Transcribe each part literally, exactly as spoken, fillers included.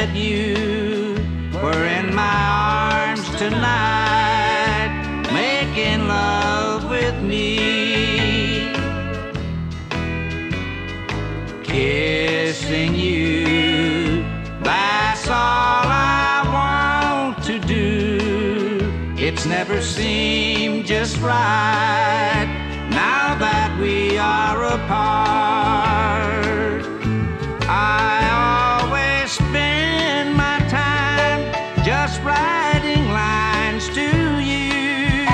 that you were in my arms tonight, making love with me, kissing you. That's all I want to do. It's never seemed just right now that we are apart. I always spend my time just writing lines to you.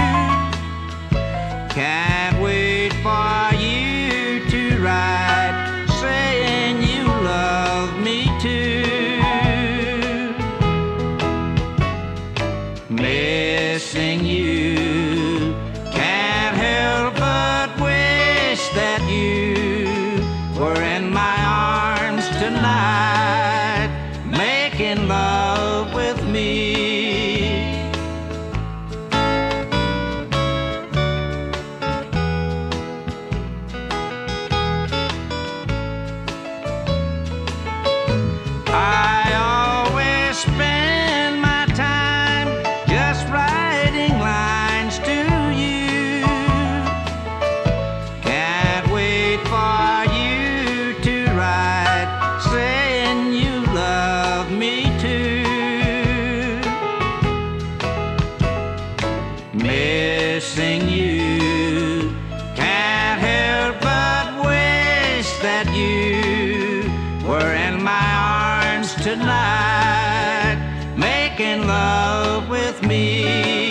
Can't wait for you to write saying you love me too. Missing you, can't help but wish that you were in my arms tonight, making love with me. I always spend my time just writing lines to you. Can't wait for you to write saying you love me too. Missing you, can't help but wish that you were in my arms tonight, making love with me.